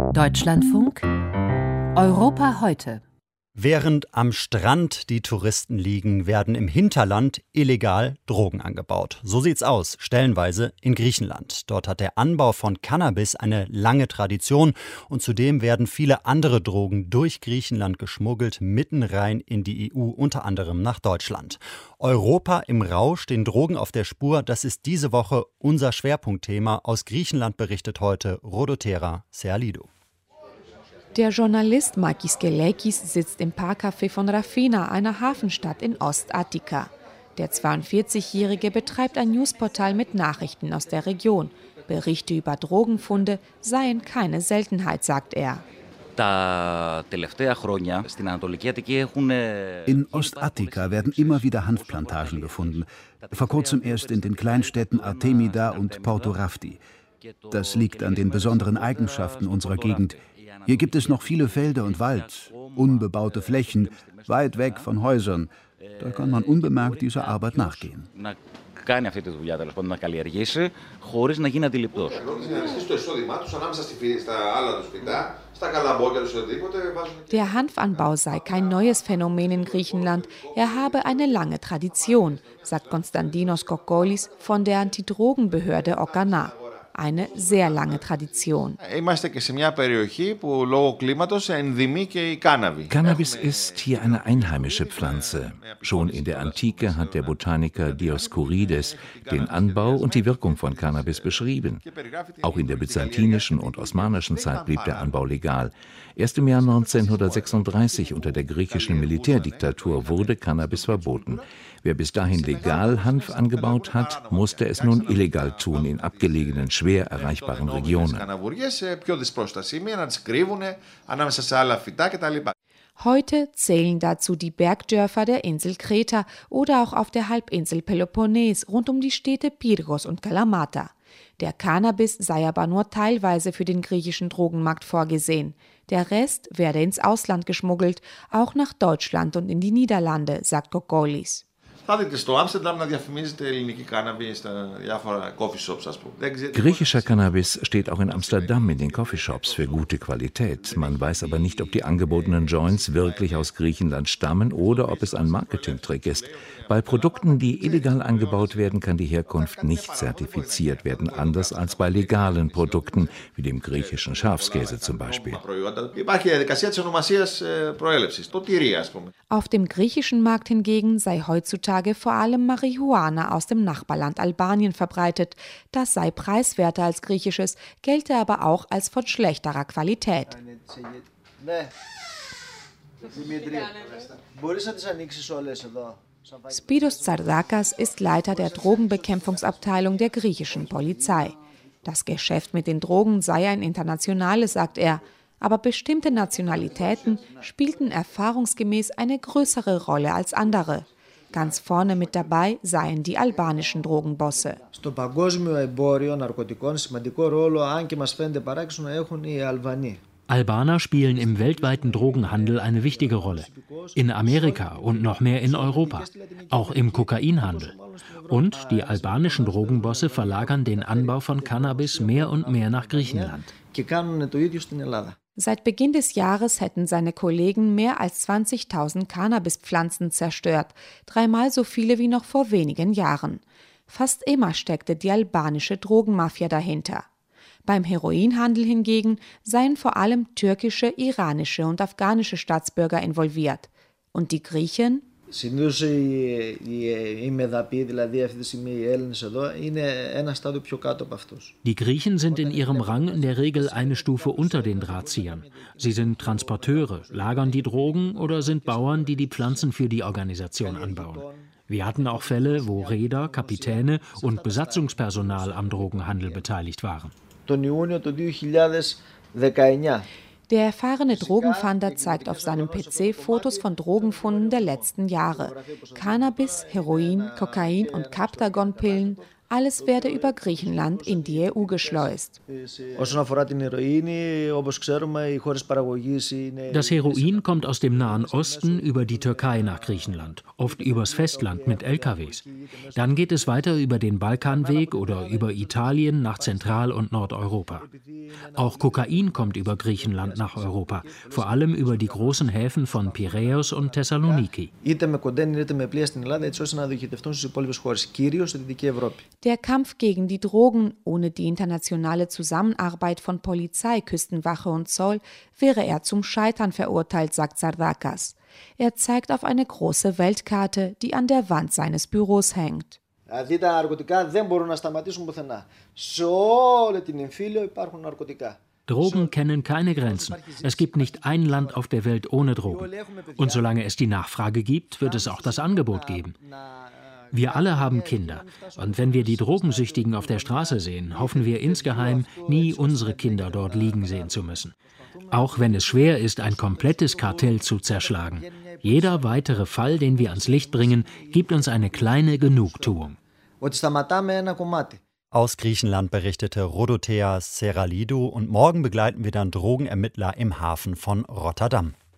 Deutschlandfunk Europa heute. Während am Strand die Touristen liegen, werden im Hinterland illegal Drogen angebaut. So sieht's aus, stellenweise in Griechenland. Dort hat der Anbau von Cannabis eine lange Tradition und zudem werden viele andere Drogen durch Griechenland geschmuggelt, mitten rein in die EU, unter anderem nach Deutschland. Europa im Rausch, den Drogen auf der Spur, das ist diese Woche unser Schwerpunktthema. Aus Griechenland berichtet heute Rodotera Sealidou. Der Journalist Makis Kelekis sitzt im Parkcafé von Rafina, einer Hafenstadt in Ostattika. Der 42-Jährige betreibt ein Newsportal mit Nachrichten aus der Region. Berichte über Drogenfunde seien keine Seltenheit, sagt er. In Ostattika werden immer wieder Hanfplantagen gefunden. Vor kurzem erst in den Kleinstädten Artemida und Porto Rafti. Das liegt an den besonderen Eigenschaften unserer Gegend. Hier gibt es noch viele Felder und Wald, unbebaute Flächen, weit weg von Häusern. Da kann man unbemerkt dieser Arbeit nachgehen. Der Hanfanbau sei kein neues Phänomen in Griechenland, er habe eine lange Tradition, sagt Konstantinos Kokkolis von der Antidrogenbehörde Okana. Eine sehr lange Tradition. Cannabis ist hier eine einheimische Pflanze. Schon in der Antike hat der Botaniker Dioskurides den Anbau und die Wirkung von Cannabis beschrieben. Auch in der byzantinischen und osmanischen Zeit blieb der Anbau legal. Erst im Jahr 1936 unter der griechischen Militärdiktatur wurde Cannabis verboten. Wer bis dahin legal Hanf angebaut hat, musste es nun illegal tun in abgelegenen, schwer erreichbaren Regionen. Heute zählen dazu die Bergdörfer der Insel Kreta oder auch auf der Halbinsel Peloponnes rund um die Städte Pyrgos und Kalamata. Der Cannabis sei aber nur teilweise für den griechischen Drogenmarkt vorgesehen. Der Rest werde ins Ausland geschmuggelt, auch nach Deutschland und in die Niederlande, sagt Kokkolis. Griechischer Cannabis steht auch in Amsterdam in den Coffeeshops für gute Qualität. Man weiß aber nicht, ob die angebotenen Joints wirklich aus Griechenland stammen oder ob es ein Marketingtrick ist. Bei Produkten, die illegal angebaut werden, kann die Herkunft nicht zertifiziert werden, anders als bei legalen Produkten, wie dem griechischen Schafskäse zum Beispiel. Auf dem griechischen Markt hingegen sei heutzutage vor allem Marihuana aus dem Nachbarland Albanien verbreitet. Das sei preiswerter als griechisches, gelte aber auch als von schlechterer Qualität. Spiros Tsardakas ist Leiter der Drogenbekämpfungsabteilung der griechischen Polizei. Das Geschäft mit den Drogen sei ein internationales, sagt er. Aber bestimmte Nationalitäten spielten erfahrungsgemäß eine größere Rolle als andere. Ganz vorne mit dabei seien die albanischen Drogenbosse. Albaner spielen im weltweiten Drogenhandel eine wichtige Rolle. In Amerika und noch mehr in Europa. Auch im Kokainhandel. Und die albanischen Drogenbosse verlagern den Anbau von Cannabis mehr und mehr nach Griechenland. Seit Beginn des Jahres hätten seine Kollegen mehr als 20.000 Cannabispflanzen zerstört, 3-mal so viele wie noch vor wenigen Jahren. Fast immer steckte die albanische Drogenmafia dahinter. Beim Heroinhandel hingegen seien vor allem türkische, iranische und afghanische Staatsbürger involviert. Und die Griechen? Die Griechen sind in ihrem Rang in der Regel eine Stufe unter den Drahtziehern. Sie sind Transporteure, lagern die Drogen oder sind Bauern, die die Pflanzen für die Organisation anbauen. Wir hatten auch Fälle, wo Reeder, Kapitäne und Besatzungspersonal am Drogenhandel beteiligt waren. Der erfahrene Drogenfahnder zeigt auf seinem PC Fotos von Drogenfunden der letzten Jahre. Cannabis, Heroin, Kokain und Captagon-Pillen, Alles werde über Griechenland in die EU geschleust. Das Heroin kommt aus dem Nahen Osten über die Türkei nach Griechenland, oft übers Festland mit LKWs. Dann geht es weiter über den Balkanweg oder über Italien nach Zentral- und Nordeuropa. Auch Kokain kommt über Griechenland nach Europa, vor allem über die großen Häfen von Piräus und Thessaloniki. Der Kampf gegen die Drogen ohne die internationale Zusammenarbeit von Polizei, Küstenwache und Zoll wäre er zum Scheitern verurteilt, sagt Sardakas. Er zeigt auf eine große Weltkarte, die an der Wand seines Büros hängt. Drogen kennen keine Grenzen. Es gibt nicht ein Land auf der Welt ohne Drogen. Und solange es die Nachfrage gibt, wird es auch das Angebot geben. Wir alle haben Kinder. Und wenn wir die Drogensüchtigen auf der Straße sehen, hoffen wir insgeheim, nie unsere Kinder dort liegen sehen zu müssen. Auch wenn es schwer ist, ein komplettes Kartell zu zerschlagen. Jeder weitere Fall, den wir ans Licht bringen, gibt uns eine kleine Genugtuung. Aus Griechenland berichtete Rodothea Seralidou und morgen begleiten wir dann Drogenermittler im Hafen von Rotterdam.